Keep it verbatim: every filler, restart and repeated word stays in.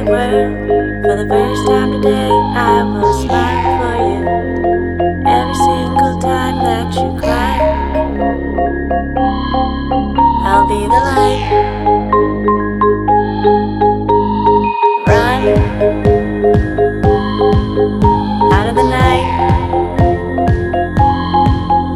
world. For the first time today, I was